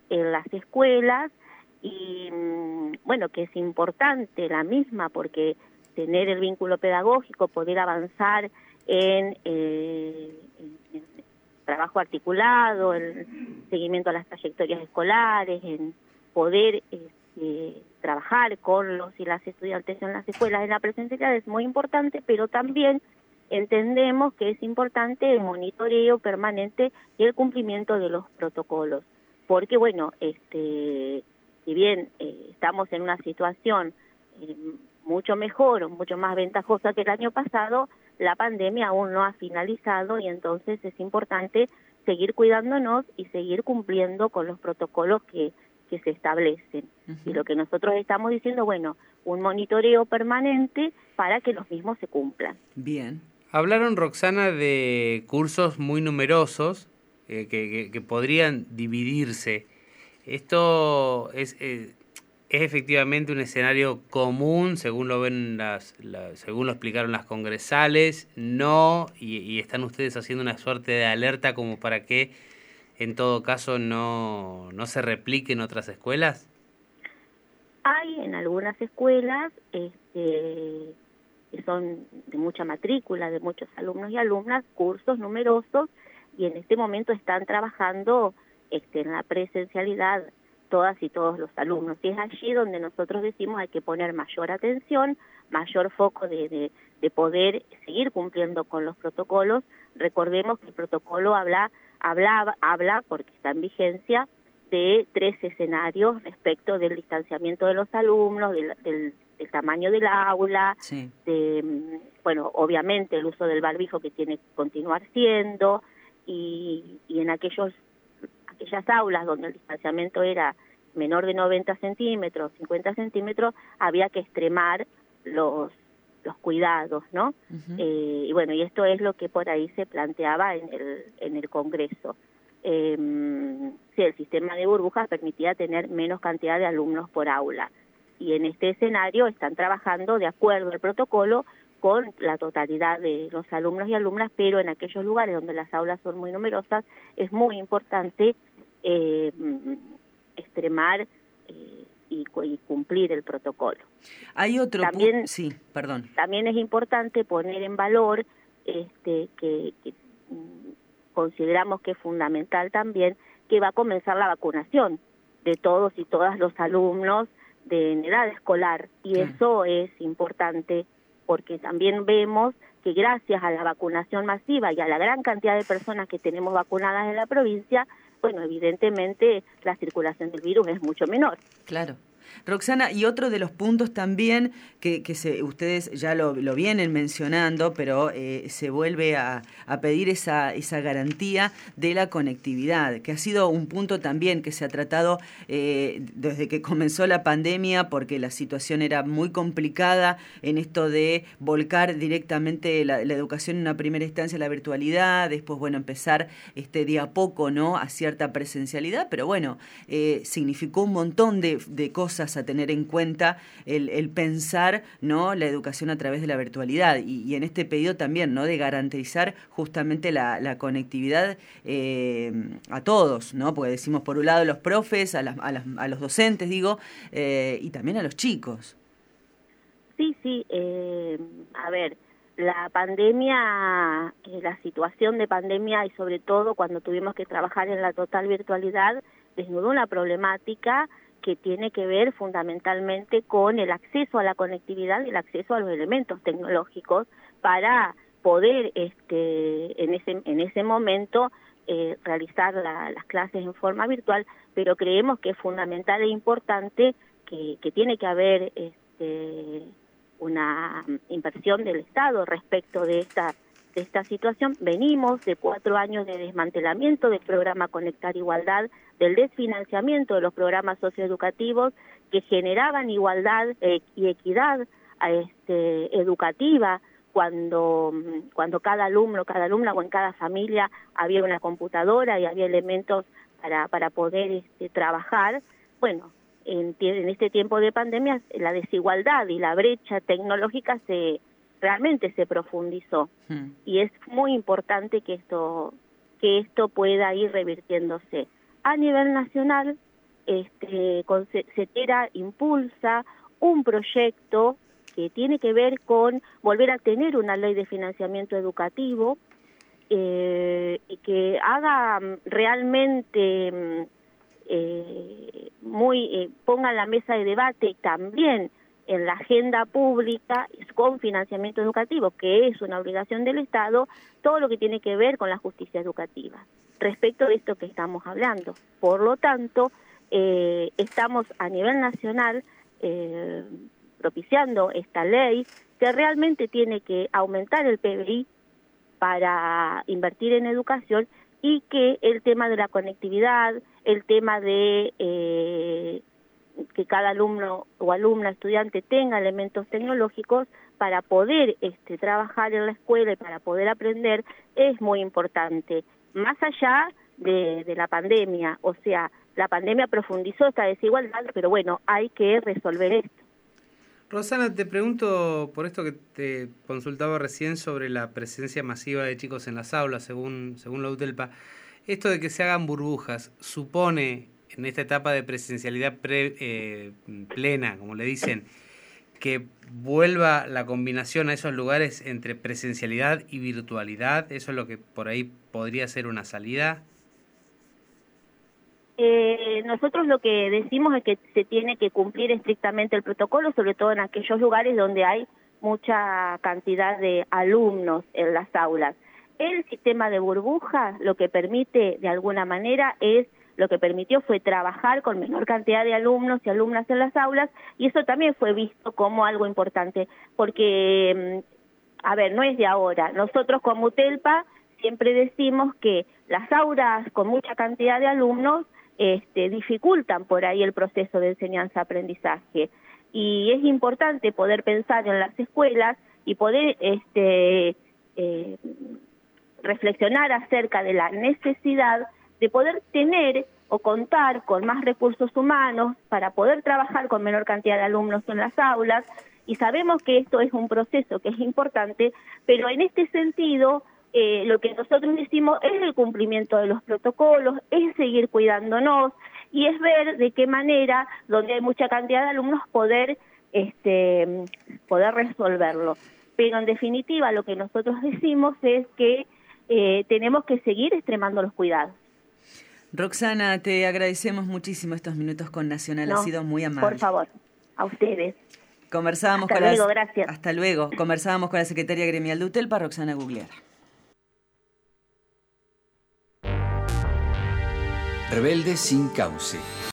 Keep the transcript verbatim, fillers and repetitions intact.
en las escuelas y, bueno, que es importante la misma porque tener el vínculo pedagógico, poder avanzar en, eh, en trabajo articulado, en seguimiento a las trayectorias escolares, en poder este, trabajar con los y las estudiantes en las escuelas en la presencialidad es muy importante, pero también entendemos que es importante el monitoreo permanente y el cumplimiento de los protocolos, porque bueno, este, si bien eh, estamos en una situación eh, mucho mejor o mucho más ventajosa que el año pasado, la pandemia aún no ha finalizado y entonces es importante seguir cuidándonos y seguir cumpliendo con los protocolos que, que se establecen. Uh-huh. Y lo que nosotros estamos diciendo, bueno, un monitoreo permanente para que los mismos se cumplan. Bien. Hablaron, Roxana, de cursos muy numerosos eh, que, que, que podrían dividirse. ¿Esto es, eh, es efectivamente un escenario común, según lo ven las, la, según lo explicaron las congresales? ¿No? Y, y están ustedes haciendo una suerte de alerta como para que, en todo caso, no, no se replique en otras escuelas. Hay en algunas escuelas este, que son de mucha matrícula, de muchos alumnos y alumnas, cursos numerosos, y en este momento están trabajando este, en la presencialidad todas y todos los alumnos. Y es allí donde nosotros decimos hay que poner mayor atención, mayor foco de, de, de poder seguir cumpliendo con los protocolos. Recordemos que el protocolo habla, habla, habla porque está en vigencia, de tres escenarios respecto del distanciamiento de los alumnos, del, del, del tamaño del aula, sí. de, bueno, obviamente el uso del barbijo que tiene que continuar siendo, y, y en aquellos aquellas aulas donde el distanciamiento era menor de noventa centímetros, cincuenta centímetros, había que extremar los los cuidados, ¿no? Uh-huh. Eh, y bueno, y esto es lo que por ahí se planteaba en el, en el Congreso. Eh, sí, el sistema de burbujas permitía tener menos cantidad de alumnos por aula, y en este escenario están trabajando de acuerdo al protocolo con la totalidad de los alumnos y alumnas, pero en aquellos lugares donde las aulas son muy numerosas es muy importante eh, extremar eh, y, y cumplir el protocolo. Hay otro también, pu- sí, perdón. También es importante poner en valor este que, que consideramos que es fundamental también que va a comenzar la vacunación de todos y todas los alumnos de en edad escolar, y sí. Eso es importante porque también vemos que gracias a la vacunación masiva y a la gran cantidad de personas que tenemos vacunadas en la provincia, bueno, evidentemente la circulación del virus es mucho menor. Claro. Roxana, y otro de los puntos también que, que se, ustedes ya lo, lo vienen mencionando, pero eh, se vuelve a, a pedir esa, esa garantía de la conectividad, que ha sido un punto también que se ha tratado eh, desde que comenzó la pandemia, porque la situación era muy complicada en esto de volcar directamente la, la educación en una primera instancia a la virtualidad, después, bueno, empezar este, de a poco, ¿no?, a cierta presencialidad, pero bueno, eh, significó un montón de, de cosas a tener en cuenta el, el pensar, ¿no?, la educación a través de la virtualidad, y, y en este pedido también, ¿no?, de garantizar justamente la, la conectividad eh, a todos, ¿no?, porque decimos por un lado a los profes, a, las, a, las, a los docentes, digo, eh, y también a los chicos. Sí, sí, eh, a ver, la pandemia, eh, la situación de pandemia y sobre todo cuando tuvimos que trabajar en la total virtualidad, desnudó una problemática que tiene que ver fundamentalmente con el acceso a la conectividad y el acceso a los elementos tecnológicos para poder este en ese en ese momento eh, realizar la, las clases en forma virtual, pero creemos que es fundamental e importante que, que tiene que haber este una inversión del Estado respecto de esta de esta situación. Venimos de cuatro años de desmantelamiento del programa Conectar Igualdad, del desfinanciamiento de los programas socioeducativos que generaban igualdad eh, y equidad este, educativa cuando cuando cada alumno, cada alumna o en cada familia había una computadora y había elementos para para poder este, trabajar. Bueno, en, en este tiempo de pandemia la desigualdad y la brecha tecnológica se realmente se profundizó, hmm. y es muy importante que esto que esto pueda ir revirtiéndose. A nivel nacional este, CETERA impulsa un proyecto que tiene que ver con volver a tener una ley de financiamiento educativo eh, y que haga realmente eh, muy eh, ponga en la mesa de debate también en la agenda pública con financiamiento educativo, que es una obligación del Estado, todo lo que tiene que ver con la justicia educativa, respecto de esto que estamos hablando. Por lo tanto, eh, estamos a nivel nacional eh, propiciando esta ley que realmente tiene que aumentar el P B I para invertir en educación y que el tema de la conectividad, el tema de eh, que cada alumno o alumna, estudiante tenga elementos tecnológicos para poder este, trabajar en la escuela y para poder aprender es muy importante, más allá de, de la pandemia. O sea, la pandemia profundizó esta desigualdad, pero bueno, hay que resolver esto. Rosana, te pregunto por esto que te consultaba recién sobre la presencia masiva de chicos en las aulas, según, según la UTELPA. Esto de que se hagan burbujas, ¿supone en esta etapa de presencialidad pre, eh, plena, como le dicen, que vuelva la combinación a esos lugares entre presencialidad y virtualidad? ¿Eso es lo que por ahí podría ser una salida? Eh, nosotros lo que decimos es que se tiene que cumplir estrictamente el protocolo, sobre todo en aquellos lugares donde hay mucha cantidad de alumnos en las aulas. El sistema de burbujas lo que permite de alguna manera es, lo que permitió fue trabajar con menor cantidad de alumnos y alumnas en las aulas, y eso también fue visto como algo importante, porque, a ver, no es de ahora. Nosotros como UTELPA siempre decimos que las aulas con mucha cantidad de alumnos Este, dificultan por ahí el proceso de enseñanza-aprendizaje, y es importante poder pensar en las escuelas y poder este, eh, reflexionar acerca de la necesidad de poder tener o contar con más recursos humanos para poder trabajar con menor cantidad de alumnos en las aulas, y sabemos que esto es un proceso que es importante, pero en este sentido Eh, lo que nosotros decimos es el cumplimiento de los protocolos, es seguir cuidándonos y es ver de qué manera, donde hay mucha cantidad de alumnos, poder este poder resolverlo. Pero en definitiva lo que nosotros decimos es que eh, tenemos que seguir extremando los cuidados. Roxana, te agradecemos muchísimo estos minutos con Nacional, no, ha sido muy amable. Por favor, a ustedes. Conversábamos hasta con luego, la, gracias. Hasta luego. Conversábamos con la secretaria gremial de UTELPA, Roxana Gugliara. Rebelde sin cauce.